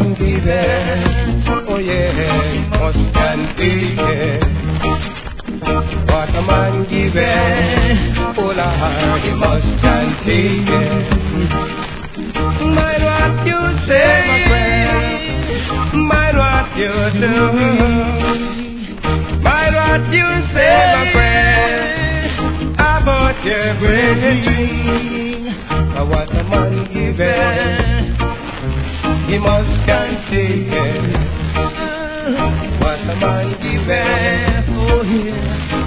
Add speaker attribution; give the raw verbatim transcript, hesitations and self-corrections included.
Speaker 1: man giveth, oh yeah, must contain. What a man giveth, oh Lord, he must contain. Mind what you say, my friend, mind what you do, mind what you say, my friend, about your great dream. What a man giveth, he must contain. What a man giveth, oh yeah,